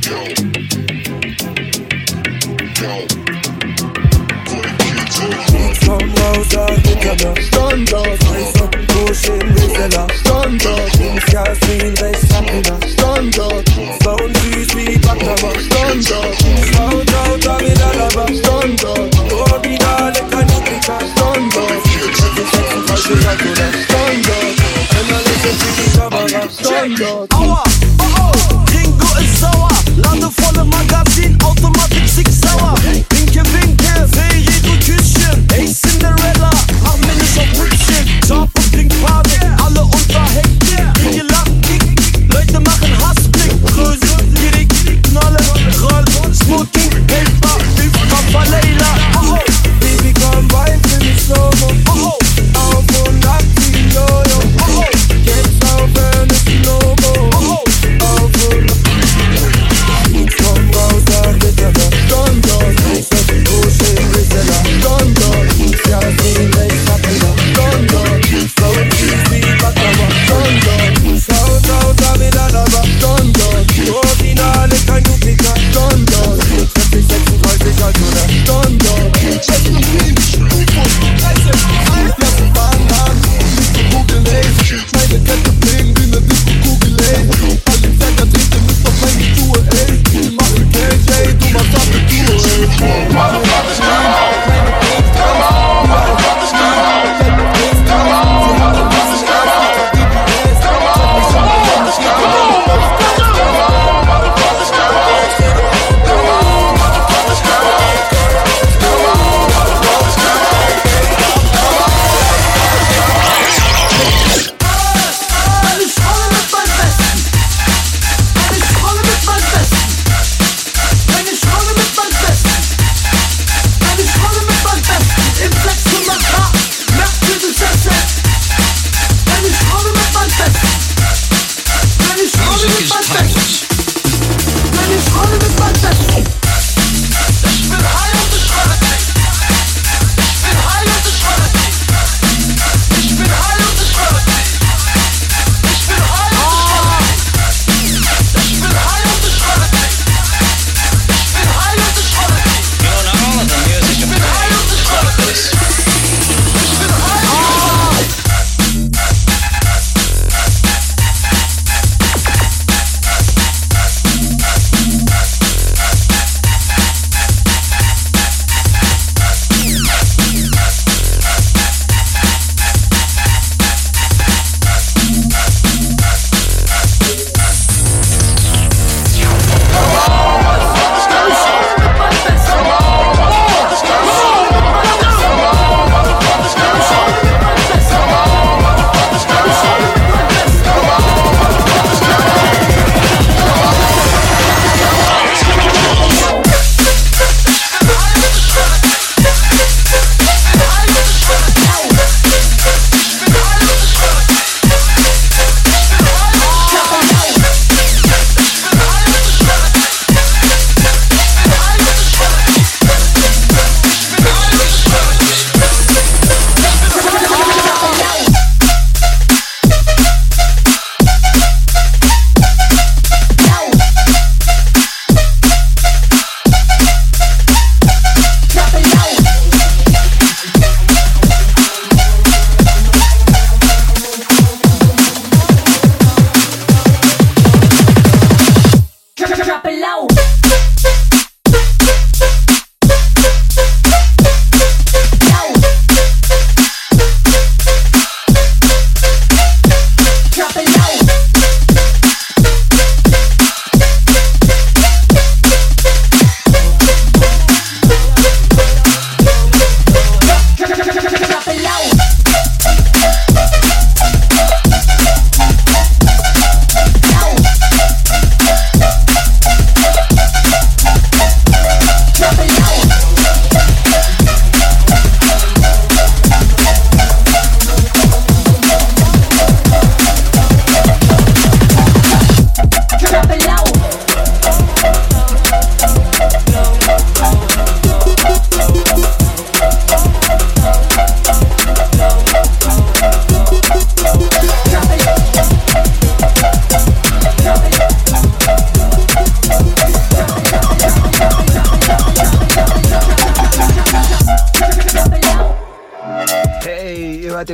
Komm raus, hinter Standard, Eis auf dem Busch im Reseller Standard, links Jasmin, rechts Sakina Standard, Frauen süß wie Baklava Standard, Frau damit Alaba Standard, Originale Kanutika Standard, falsche Sakura Standard, einmal lächeln für die Kamera Standard. Aua, Ringo ist sauer, Lade volle Magazin, Automatik 6 sauer, Winke, Ferrero Küsschen, ey Cinderella, mach mir nicht auf Hübschen, Job und bringt Panik, alle unter Hektik, Dinge lachen, Leute machen Hassblick, Größe, Girig, Knolle, Roll, Smoking, Helfer, Papa Leila, Baby komm wein für mich Slow-Mo, auf und ab die Jojo, jetzt aufhören ist die Logo, auf und ab. Komm raus, sag bitte noch Standard, ich sag die Dusche im Reseller Standard, Jasmin, rechts Sakina Standard, Frauen süß wie Baklava Standard, Schau, damit Alaba Standard, Originale Kanutika Standard, 40, 36 halt oder Standard. Meine Kette bringen wie ne Disco-Kugel, ey. Alle Sänger trinken, müsst auf meine Schuhe, ey. Die machen Cash, ey, du machst Abitur, ey.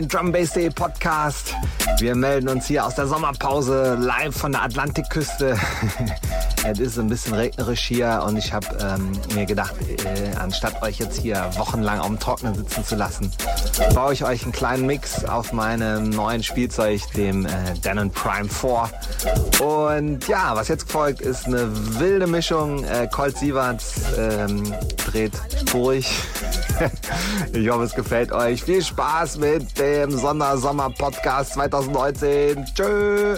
den Drumbass.de Podcast. Wir melden uns hier aus der Sommerpause live von der Atlantikküste. Es ist ein bisschen regnerisch hier und ich habe mir gedacht, anstatt euch jetzt hier wochenlang auf dem Trocknen sitzen zu lassen, baue ich euch einen kleinen Mix auf meinem neuen Spielzeug, dem Denon Prime 4. Und ja, was jetzt folgt, ist eine wilde Mischung. Colt Sieverts dreht durch. Ich hoffe, es gefällt euch. Viel Spaß mit dem Sommer-Podcast 2019. Tschö!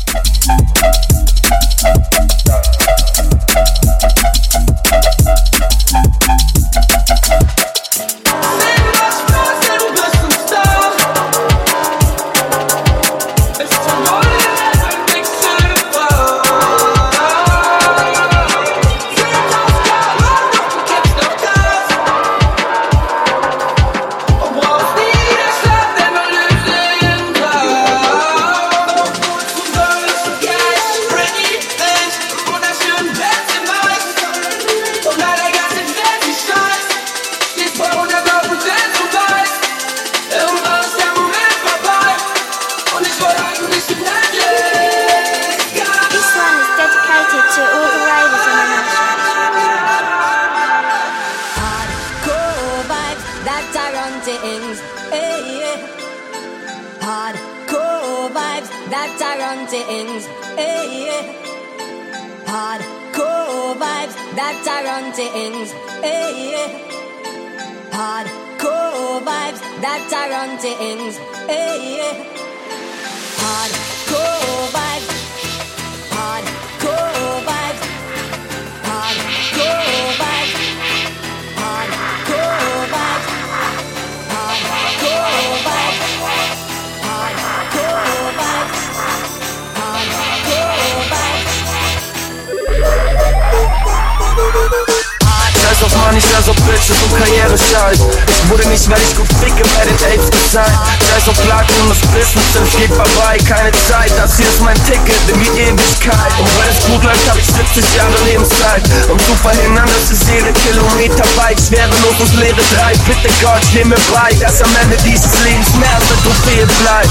Ich scheiß auf Bitches und Karriere-Scheiß. Ich wurde nicht, weil ich gut ficke, bei den Apes gesigned. Scheiß auf Laken und das Business, denn es geht vorbei. Keine Zeit, das hier ist mein Ticket in die Ewigkeit. Und weil es gut läuft, hab ich 70 Jahre Lebenszeit, um zu verhindern, dass es jede Kilometer weit schwerelos ins Leere treibt. Bitte Gott, steh mir bei, dass am Ende dieses Lebens mehr als eine Trophäe bleibt.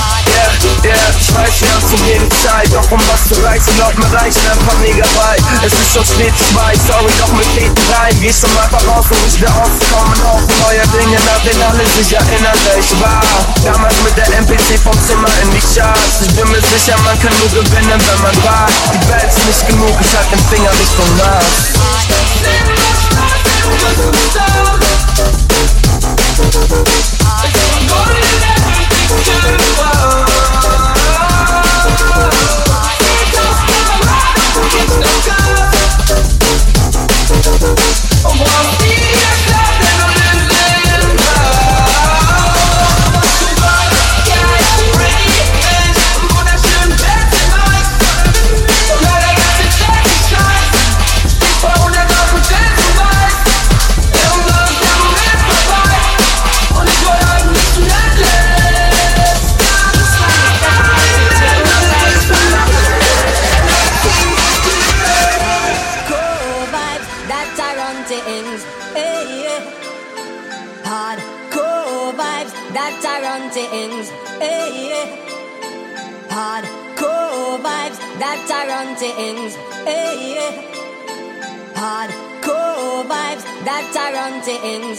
Ich weiß, wir haben zu wenig Zeit, doch um was zu reißen, glaub mir, reichen ein paar Megabyte. Es ist schon spät, ich weiß, sorry, doch mit Feten rein. Geh schon mal voraus, um nicht mehr auszukommen. Auf neue Dinge, nach denen alle sich erinnern, wer ich war. Damals mit der MPC vom Zimmer in die Charts. Ich bin mir sicher, man kann nur gewinnen, wenn man wagt. Die Welt ist nicht genug, ich halt den Finger nicht vom Mars. Hardcore vibes that are on the ends.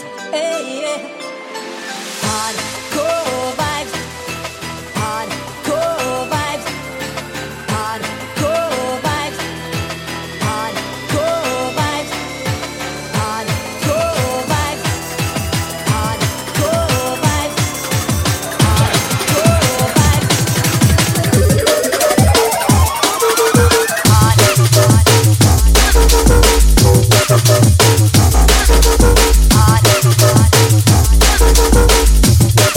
Hardcore vibes. Hardcore vibes. Hardcore vibes. Hardcore vibes. Hardcore vibes. Hardcore vibes. Hardcore vibes.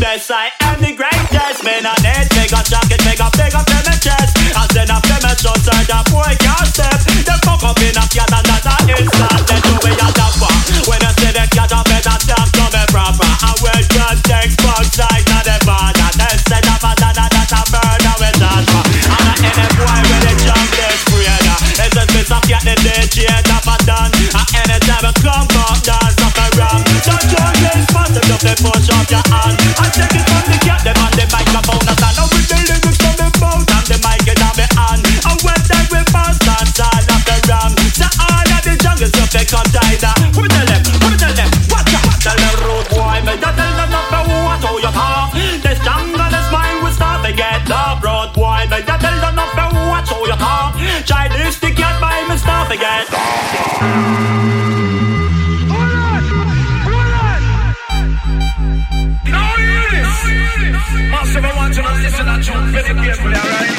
best. I am the greatest. Man, I need bigger jacket, bigger to my chest. I send up to my show, sir, that boy can't step. The fuck up in a cat and that's an instant. Then do we at the bar. When I see the cat, I better stop to me proper. I will just take both sides of the border. Instead of a dada, that's a murder with that. And I any boy with a jump this creator. It's a piece of cat, the DJ, top of done. And anytime I come back, dance up around. So join this fast enough to push up your hand. I take it from the cat, them on the microphone. I stand up with the lyrics from the mouth and the mic in my hand. And when they will pass, dance all of the ram. So all of the jungles up, they come tighter. Who tell them, watch out. Tell the road boy, me don't tell them not to what how you talk. This jungle is mine, we start to get up. Road boy, me don't tell them not to watch how you talk. Try this to get by me, start to get Massive, I want you to listen and tune very carefully, alright?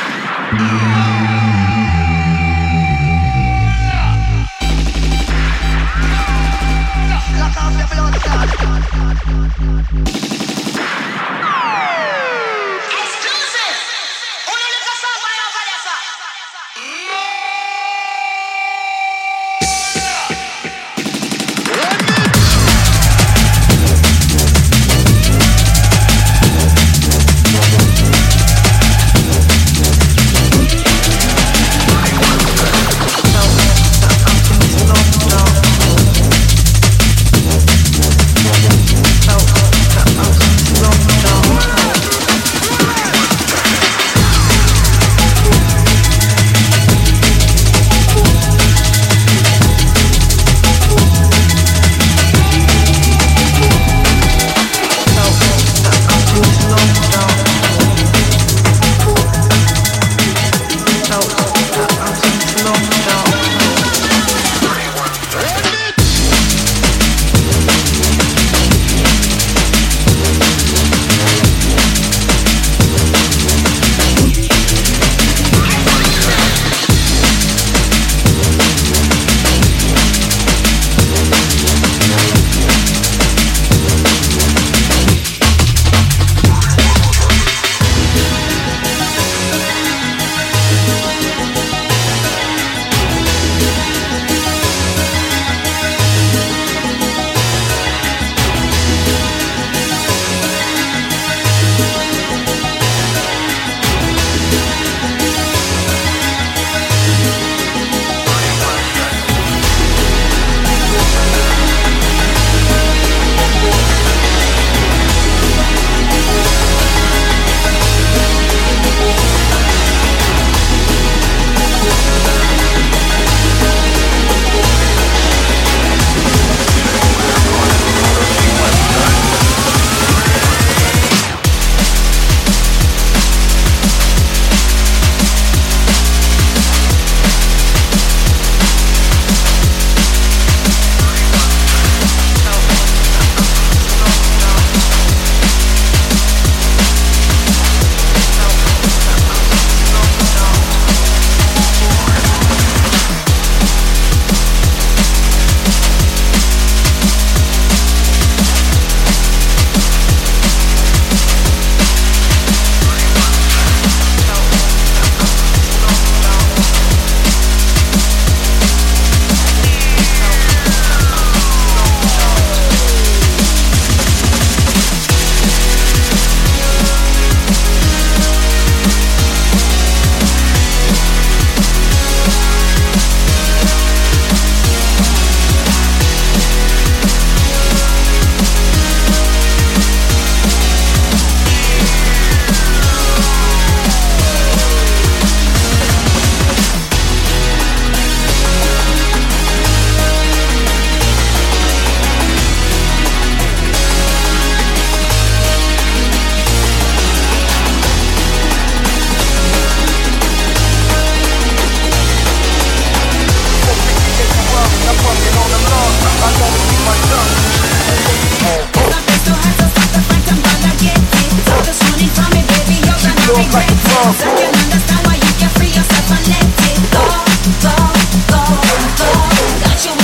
Lock off your blood clot. Exclusive! Who don't look us up right over there, sir?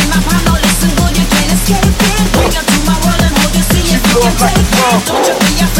Don't you be afraid.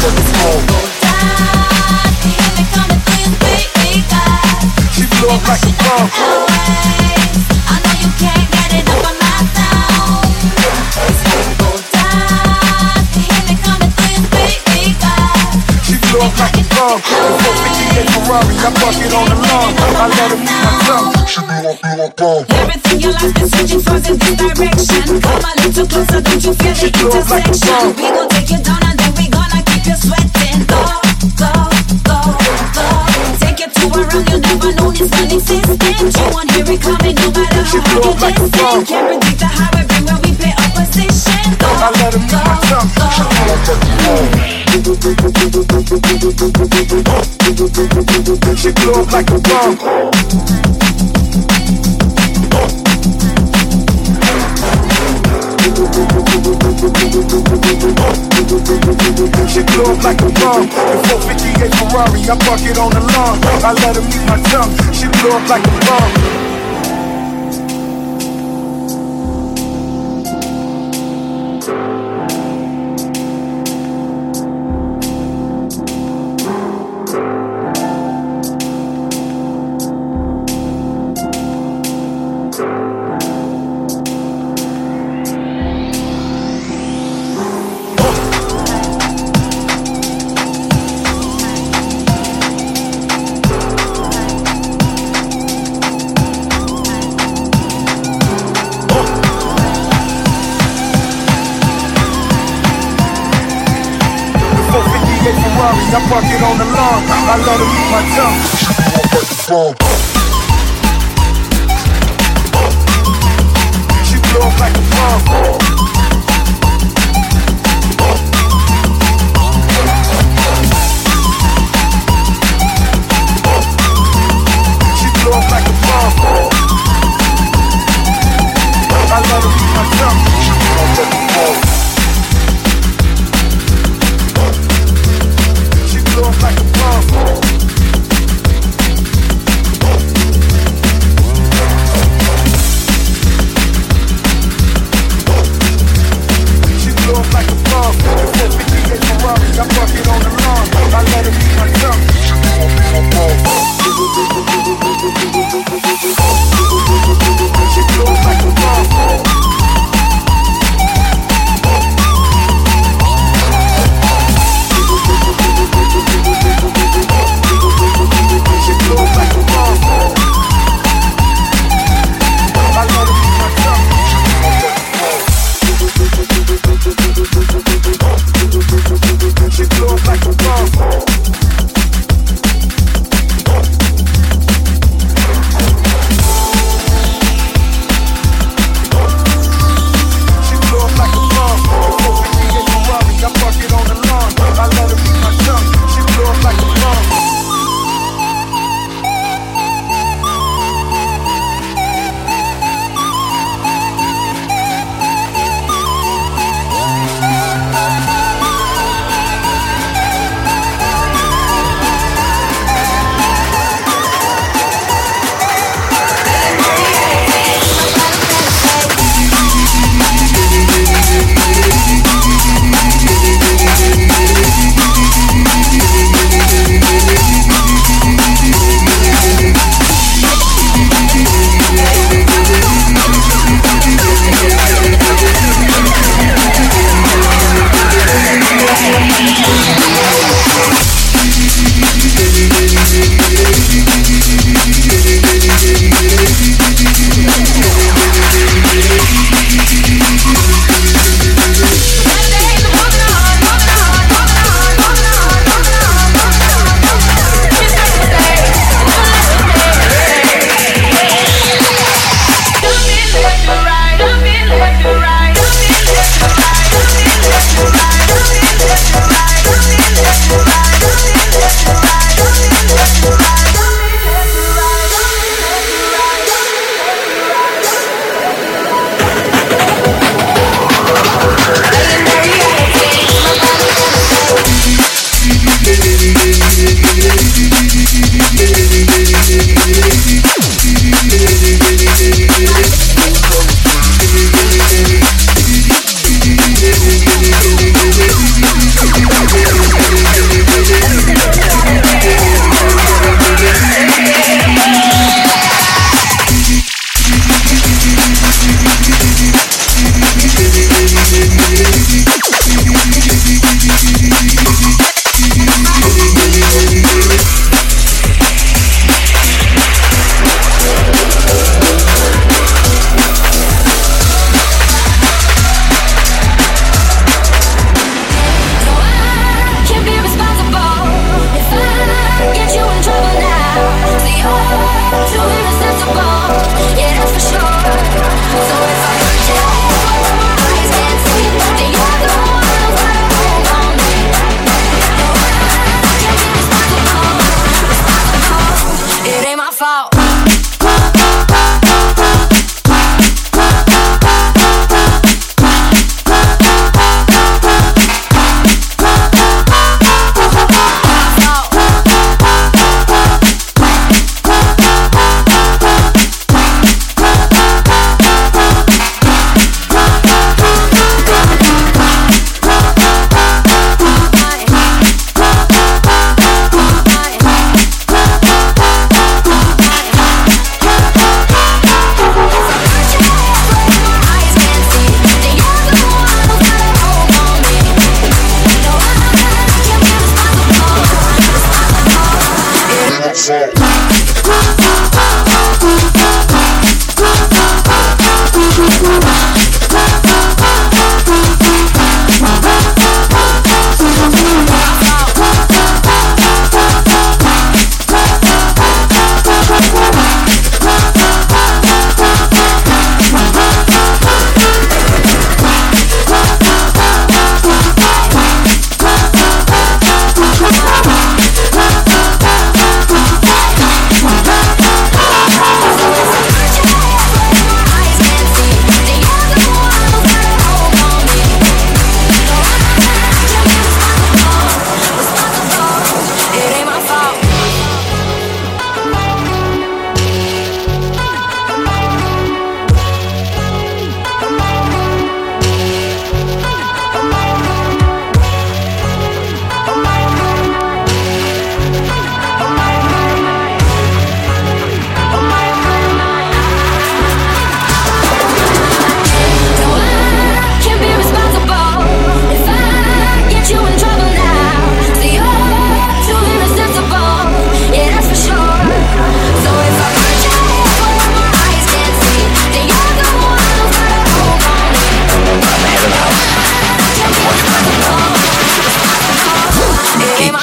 She blew up like a bomb. I know you can't get enough of my sound. It's gonna go down. Hear me coming through your speakers. She blew up like a bomb. The 458 Ferrari, I park it on the lawn. I let her meet my tongue. She blew up like a bomb. Everything your life been searching for in this direction. Come a little closer, don't you feel the intersection? We gon' take you down and then we gonna keep you sweating. Go, go, go, go. Take you to a realm you never known is non-existent. You won't hear it coming no matter how hard you listen. Can't predict the how we bring when we pay opposition. Go, I let her meet my tongue. She blew up like a bomb. She blew up like a bomb. She blew up like a bomb. The 458 Ferrari, I park it on the lawn. I let her meet my tongue. She blew up like a bomb. I park it on the lawn. I let her meet my tongue. She blew up like a bomb. She blew up like a bomb. I let her meet my tongue. She blew up like a bomb. Blew up like a bomb.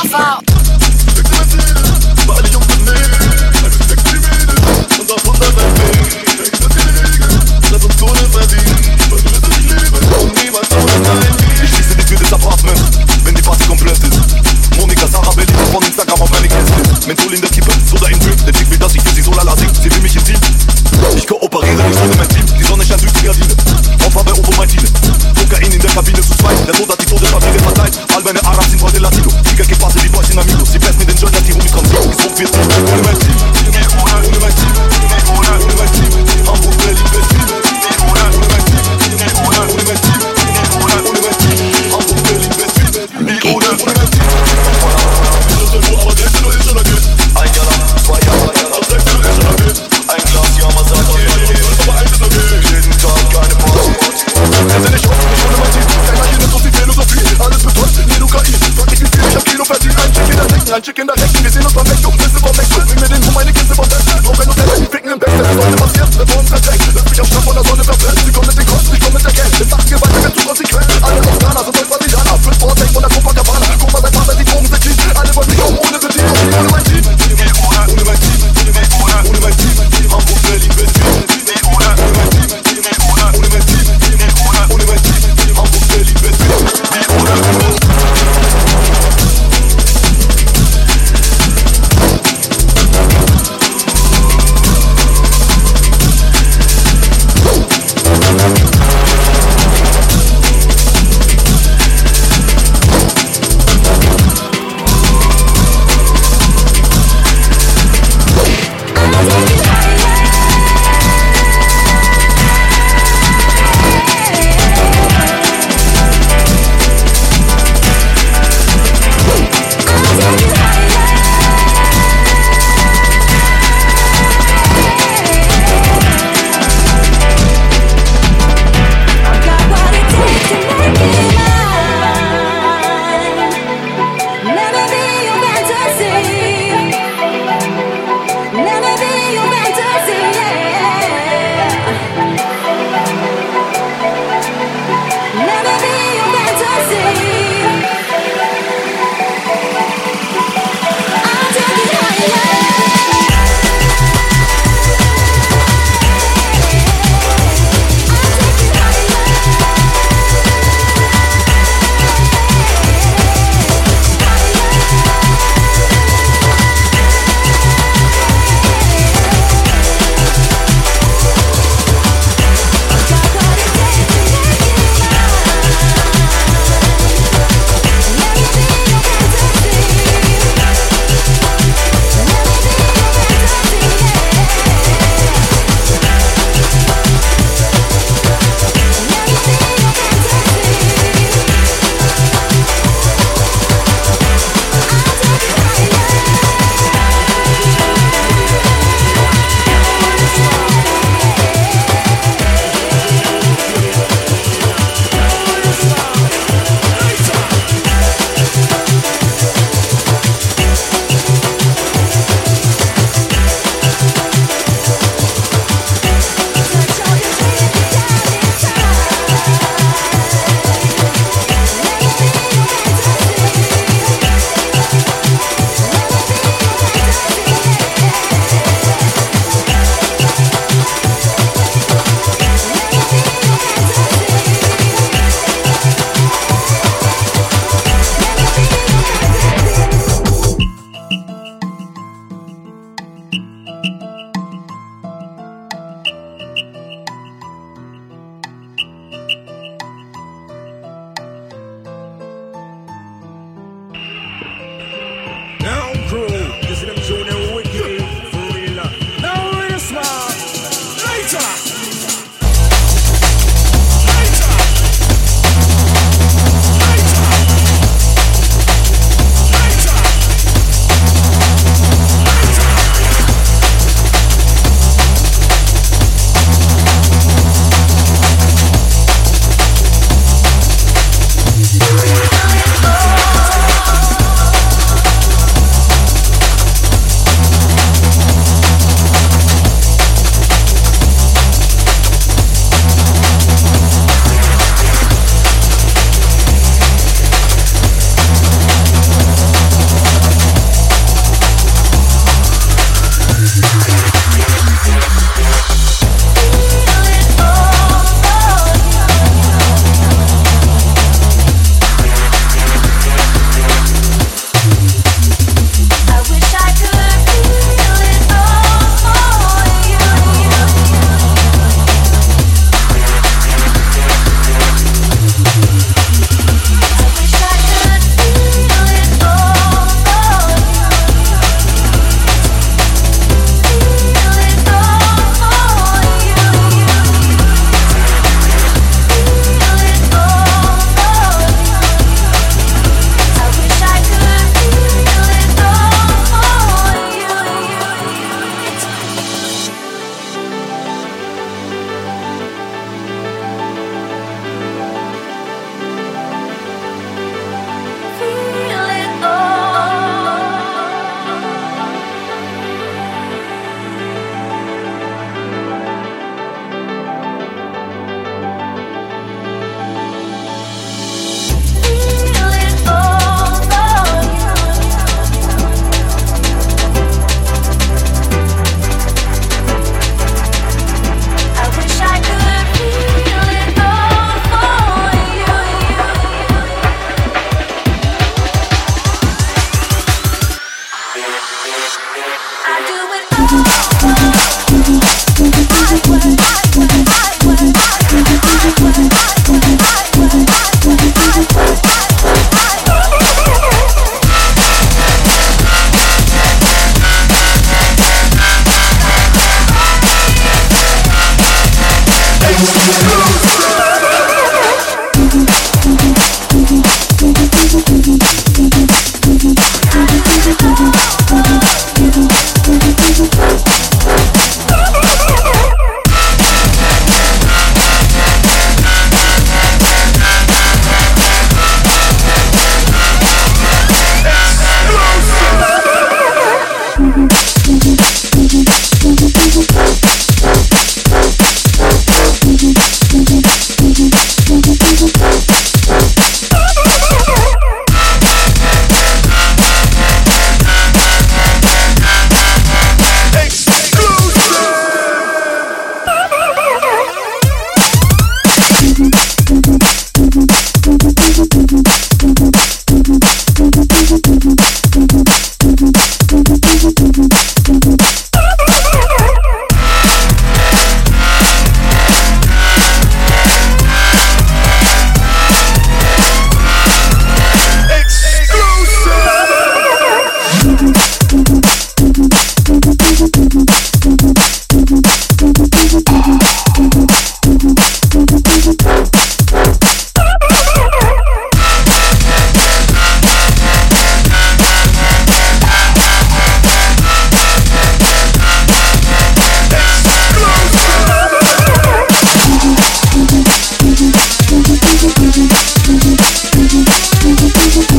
Faust. Bei alle Jungs mit Nähe, respekt die Mädels und auf 100 Welt. Das ist die Regel, lass uns Kohle verdienen, weil du wirst es nicht leben und niemals ohne dein Lied. Ich schließe die Tür des Apartments, wenn die Party komplett ist. Monika, Sarah, Berlin von Instagram auf meine Gäste. Menthol in der Kippe, Soda im Drink. Der Chick will, dass ich für sie so lala sing. Sie will mich intim. Ich kooperiere nicht ohne mein Team. Die Sonne scheint durch die Gardine. Aufhabe Ovo Martine. Kokain in der Kabine zu zweit. Der Tod hat die Todespapiere verteilt. All meine Arabs sind heute Latino. Tiger que passe, die Boys sind Amigos. Sie pressen in den Joint, die Homies kommen. Gesund wird nicht ohne mein Team. Ohne mein Team. Ohne mein Team. Hamburg, Berlin, Berlin. Ohne mein Team. Ohne mein Team. Ohne mein Team. Hamburg, Berlin, Berlin. Ohne mein Team. Aber 16 Uhr ist schon okay. Ein Jahr lang, 2 Jahre, ab 16 Uhr ist schon okay. Ein Glas, ja, man sagt okay. Aber eins ist okay. Jeden Tag keine Party. Hätte nicht auf, ich ohne mein Team. Kein Machine, so viel Philosophie. Alles betäubt, nie Kokain. Frag nicht wie viel, ich hab Kilo verdient. Ein Chick in der Decken, ein Chick in der Rechten. Wir sehen uns beim Meckdoch, Liste vom Meckdoch. Bring mir den Hund, meine Kiste vom Beste. Brauch ein Hotel, die ficken im Beste. Was heute passiert, wird vor uns verdeckt. Lass mich auf Strand von der Sonne verbrennt. Sie kommen mit den Kosten, ich komm mit der Geld. Im Sachgewalt, wir zu konsequent. Alle aus Ghana, sind Brasilianer. 5 Vortex von der Copacabana. Guck mal, sein Vater, die Drogen sind clean. Alle wollen mich auch ohne Betrieb. Ohne mein Team. Ohne mein Team. Ohne mein Team. Hamburg, Berlin, Berlin. Ohne mein Team. Ohne mein Team. Ohne mein Team. Hamburg, Berlin, Berlin.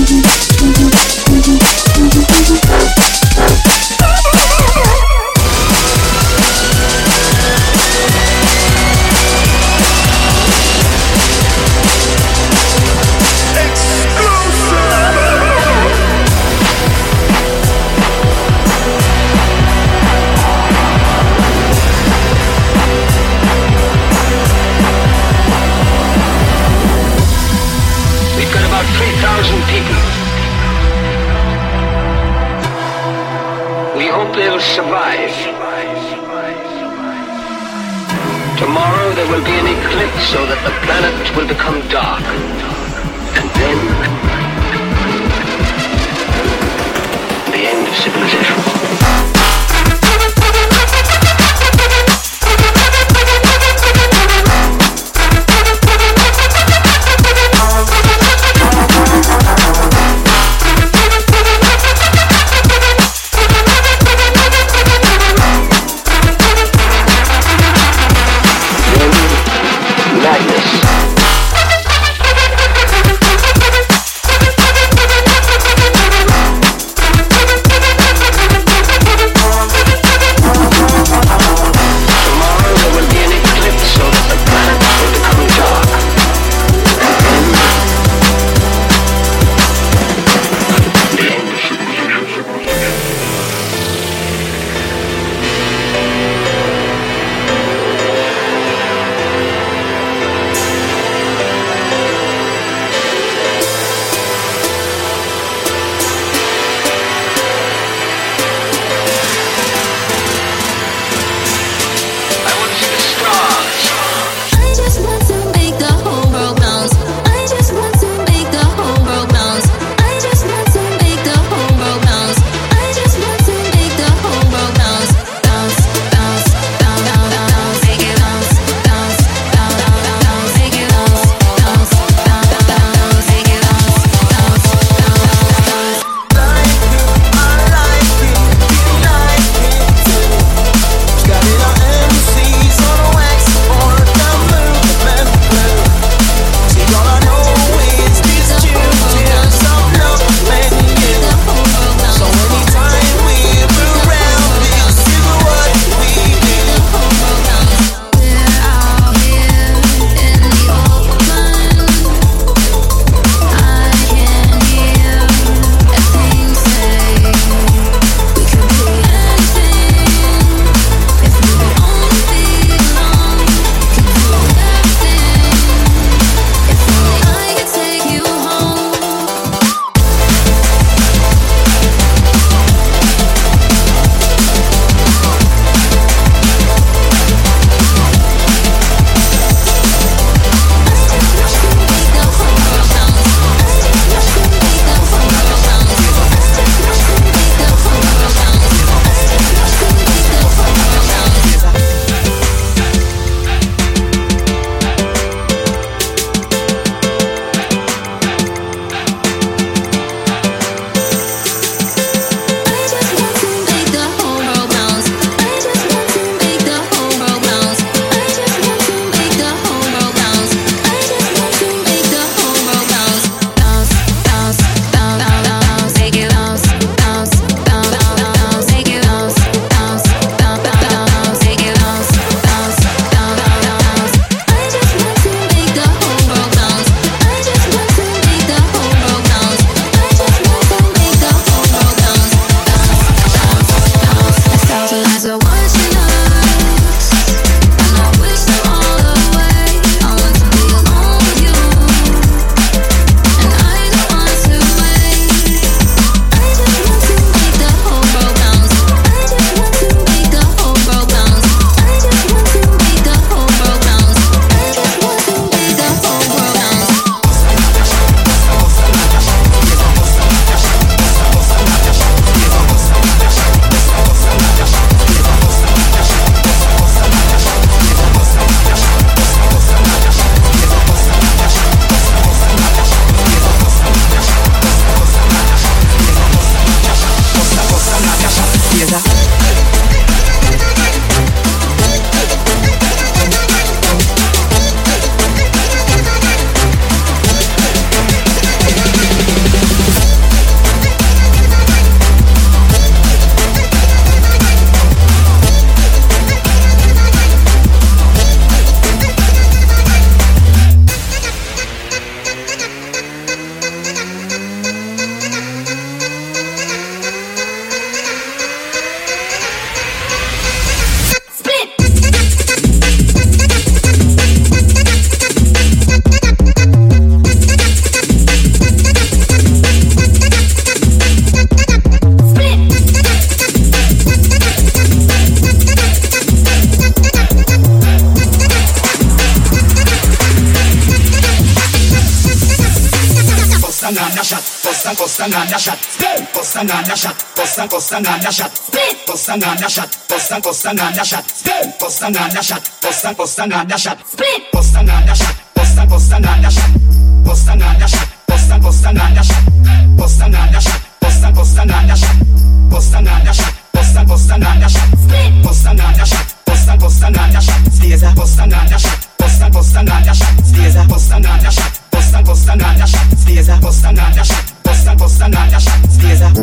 Tomorrow there will be an eclipse so that the planet will become dark. And then, the end of civilization. Costa na shot, Costa na shot, Costa na shot, Costa na shot, Costa na shot, Costa na shot, Costa na shot, Costa na shot, Costa na shot, Costa na shot, Costa na shot, Costa na shot, Costa na shot, Costa na shot, Costa na shot, Costa na shot, Costa na shot, Caesar, Costa na shot, Costa na shot, Caesar, Costa na shot, Costa na shot, Caesar, Costa na shot, Costa na shot, Caesar.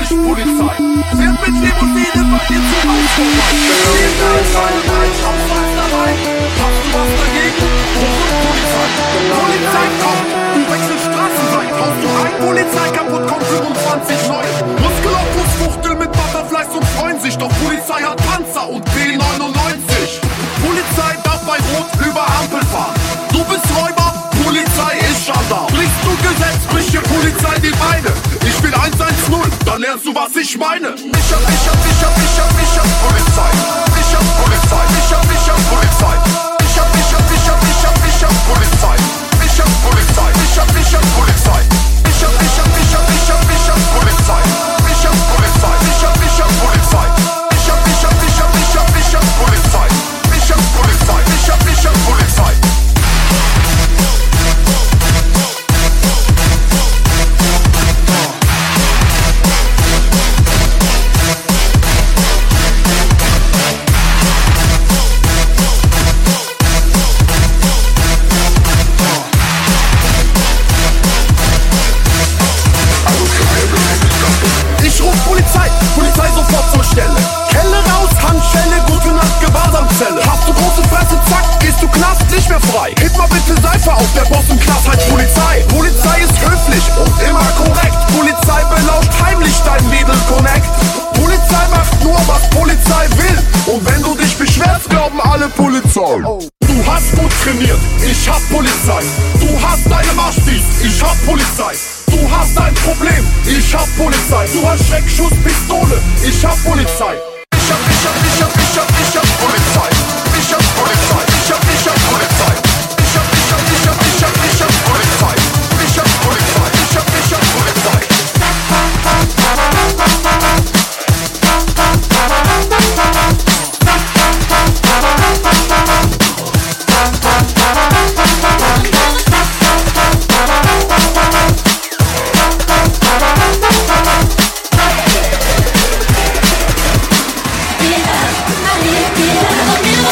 nicht Polizei. Fährt mit Limousine, weil ihr zu weit vorbei. Hast du was dagegen? Polizei. Polizei kommt, du wechselst Straßenseiten. Haust du ein, Polizei kaputt, kommt 25 neu. Muskelopus, Fuchtel mit Butterflies und freuen sich. Doch Polizei hat Panzer und B99. Polizei darf bei Rot über Ampel fahren. Du bist Räuber, Polizei ist Gendarm. Brichst du Gesetz, bricht dir Polizei die Beine. Ich will 110, dann lernst du, was ich meine. Ich hab Polizei. Ich hab Polizei. Ich hab Polizei. Ich hab Polizei. Ich hab Polizei. Ich hab Polizei. Ich hab Polizei. Ich hab Polizei. Ich hab Polizei. Ich hab Polizei. Ich hab Polizei. Ich hab Polizei. Ich hab Polizei. Ich ruf Polizei sofort zur Stelle. Kelle raus, Handschelle, gute Nacht, Gewahrsamzelle. Hast du große Fresse, zack, gehst du Knast, nicht mehr frei. Heb mal bitte Seife auf, der Boss im Knast heißt Polizei. Polizei ist höflich und immer korrekt. Polizei belauscht heimlich dein Mädel-Connect. Polizei macht nur, was Polizei will. Und wenn du dich beschwerst, glauben alle Polizei. Du hast gut trainiert, ich hab Polizei. Du hast deine Maschtis, ich hab Polizei. Du hast ein Problem, ich hab Polizei. Du hast Schreckschusspistole, ich hab Polizei. Ich hab Polizei. Ich hab Polizei. Ich hab Polizei. Ich hab Polizei. Ich hab Polizei. Ich hab Polizei. Yeah.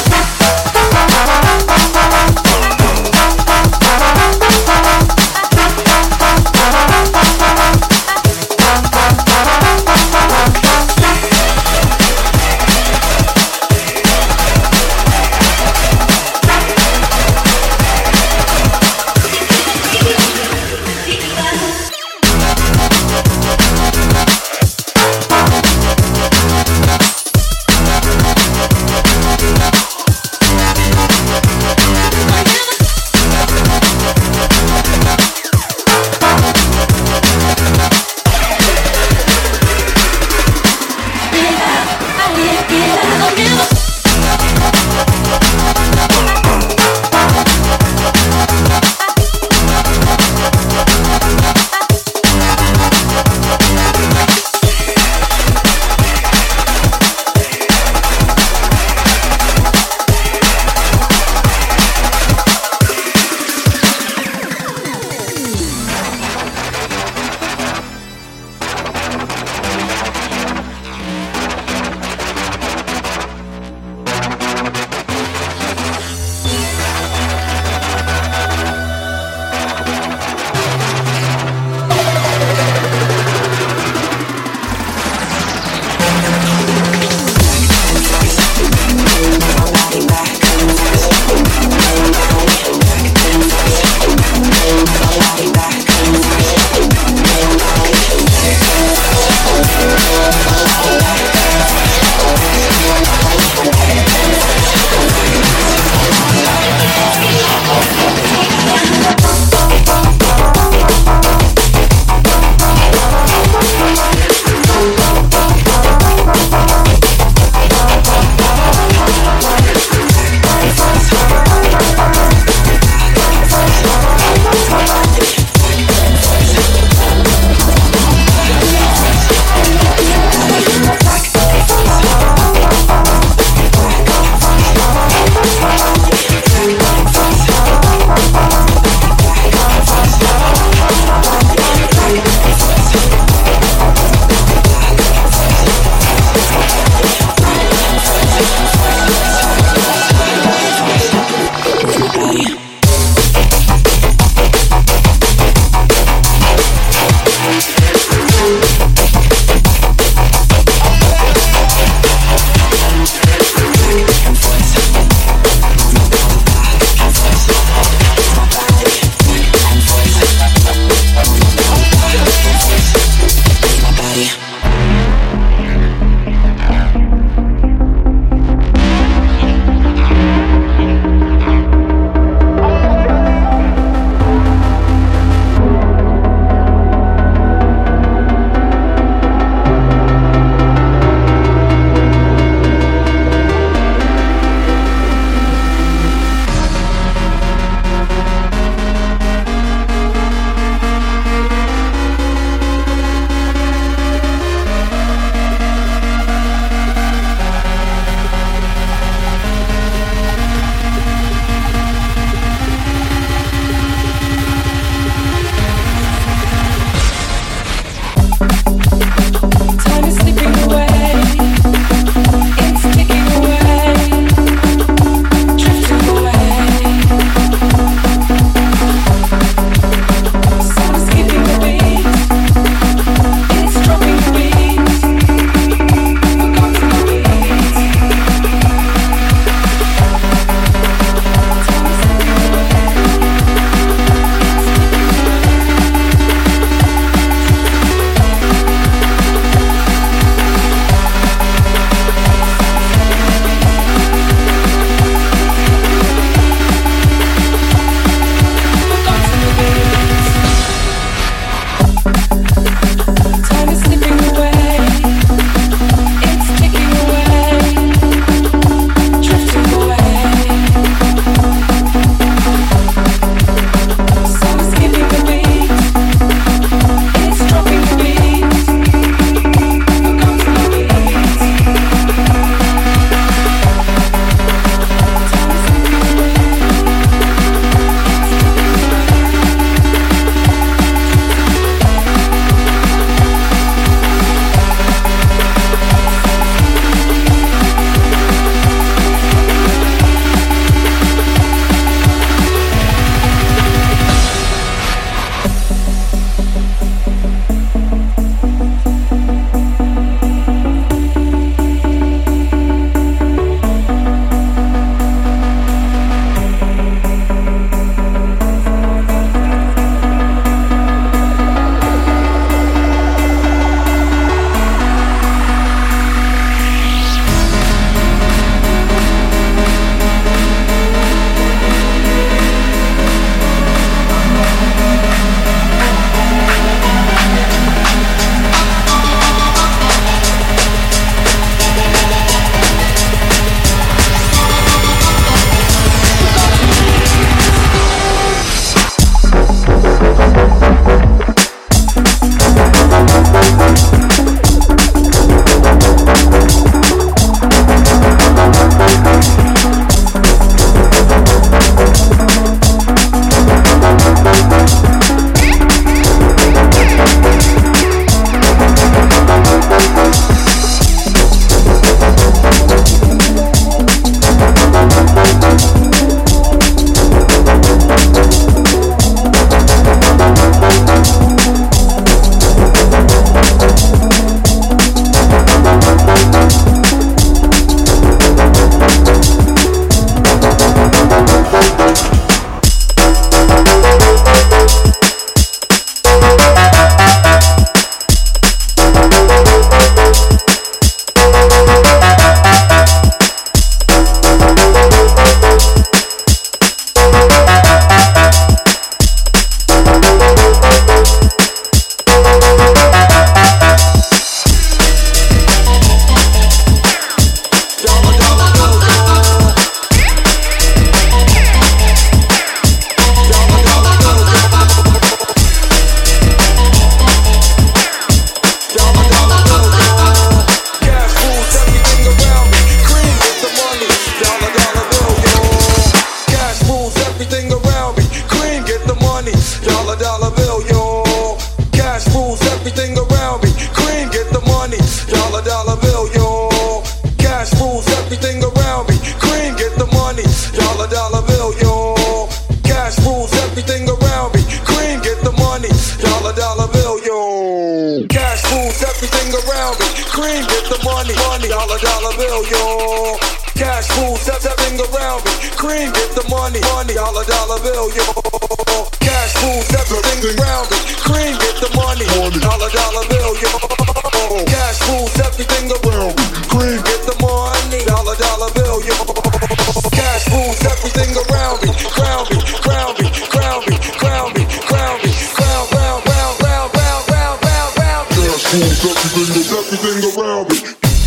everything around me. Cream, get the money, money, dollar, dollar bill, yo. Cash rules everything around me. Cream, get the money, money, dollar, dollar bill, yo. Cash rules everything around me. Cream, get the money, dollar, dollar bill, yo. Cash rules everything around me. Cream, get the money, dollar, dollar bill, yo. Cash rules everything around me. Crown me, crown me, crown me, crown me, crown me, crown, round, round, round, round, round, round, round. Cash rules everything around me.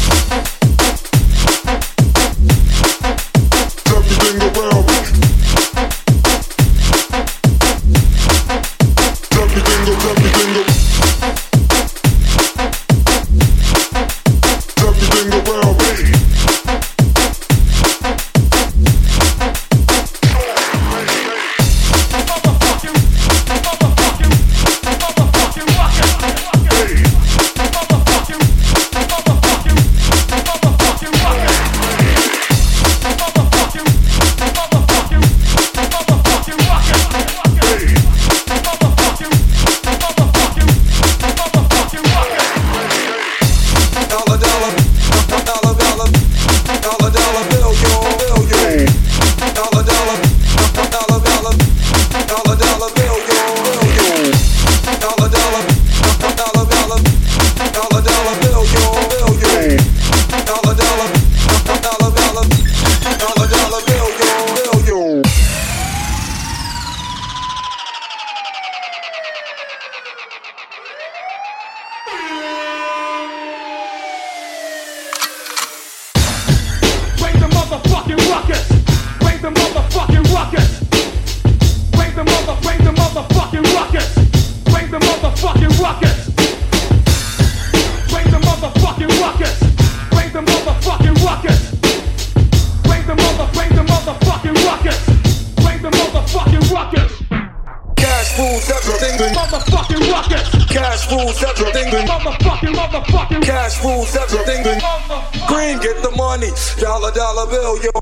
Cash rules everything. Green, get the money, dollar, dollar bill, yo.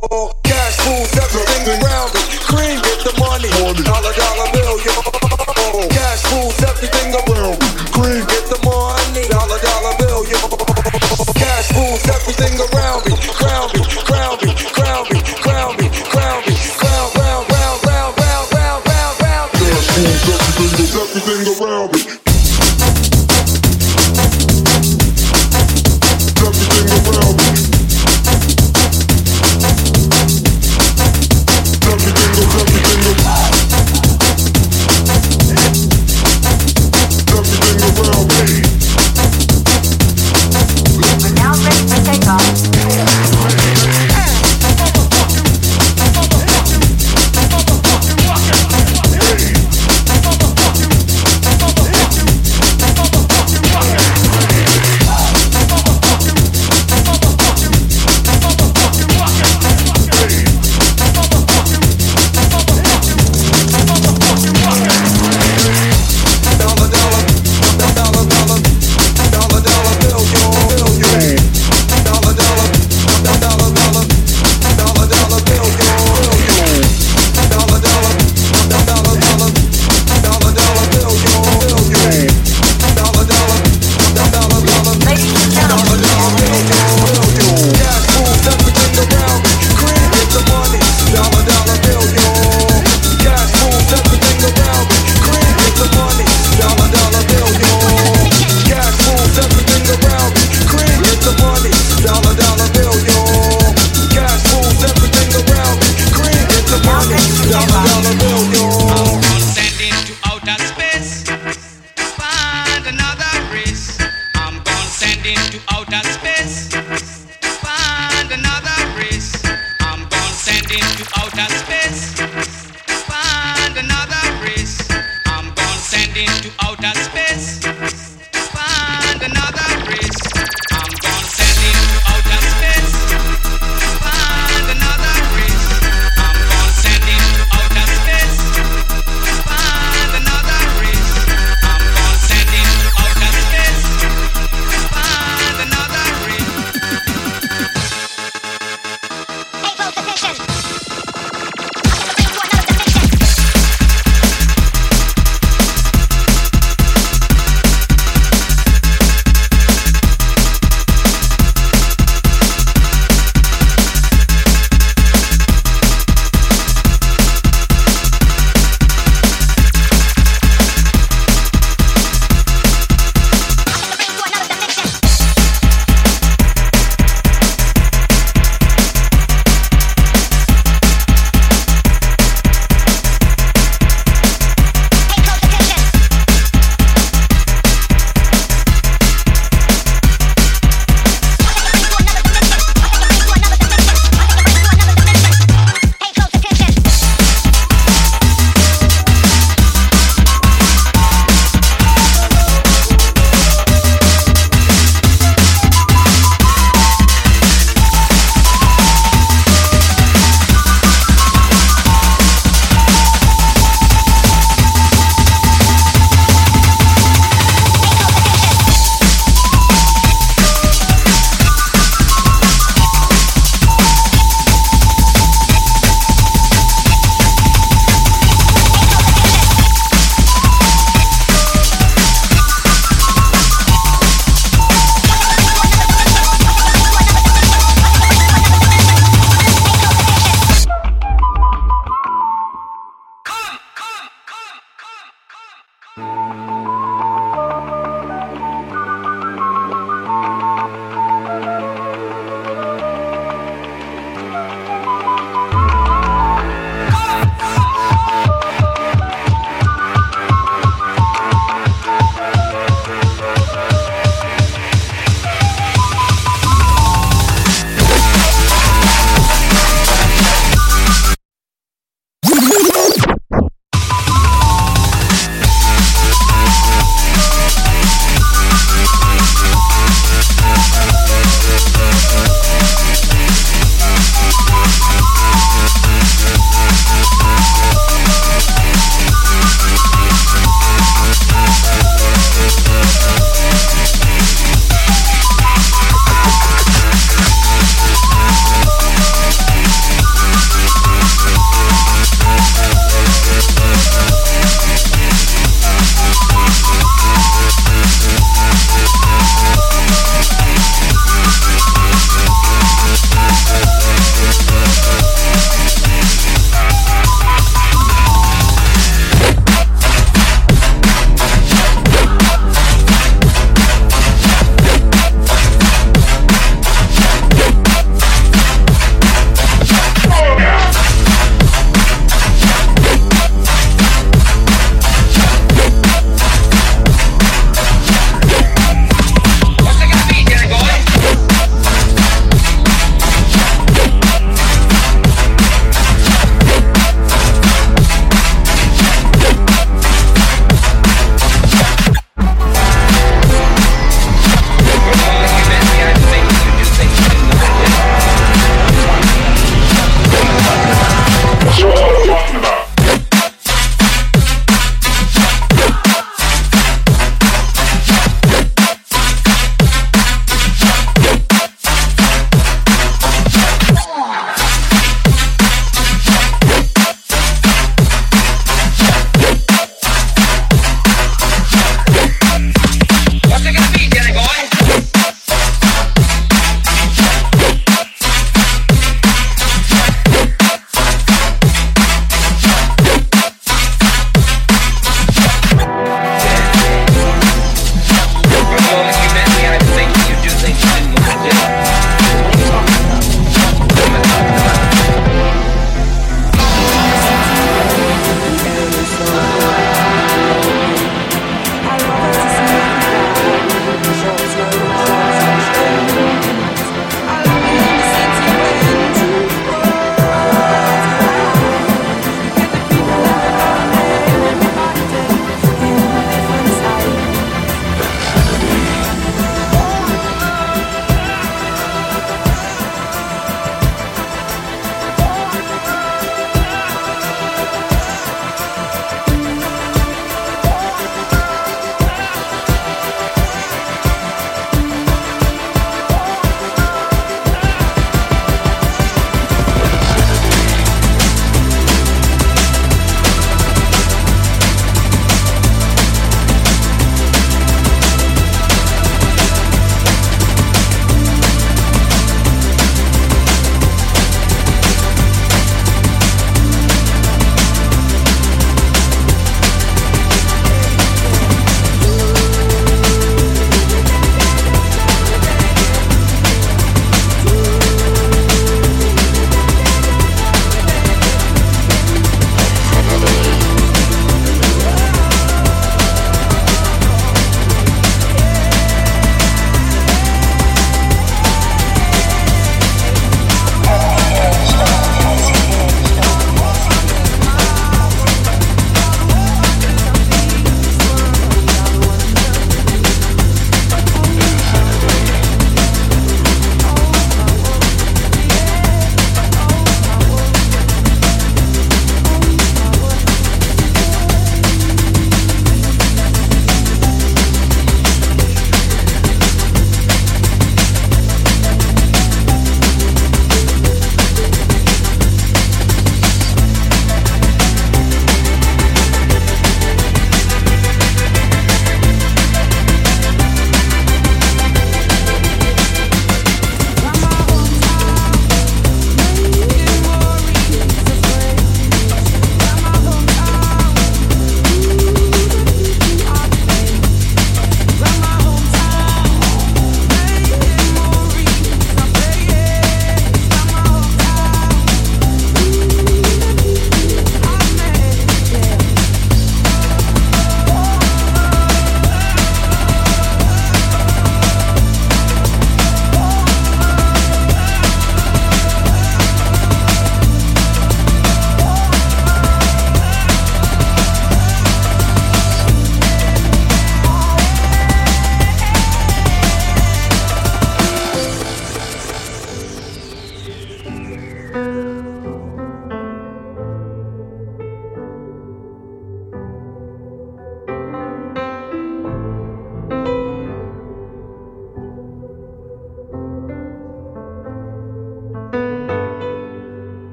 Cash rules everything around me. Green, get the money, dollar, dollar bill, yo. Cash rules everything around me. Green, get the money, dollar, dollar bill, yo. Cash rules everything around me. Crown me, crown me, crown me, crown me, crown me, round, round, round, round, round, round, round, round. Cash rules everything around me. Another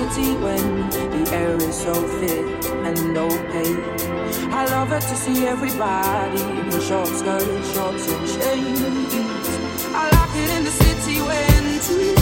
city when the air is so thick and opaque. I love it to see everybody in short skirts, shorts and chains. I like it in the city when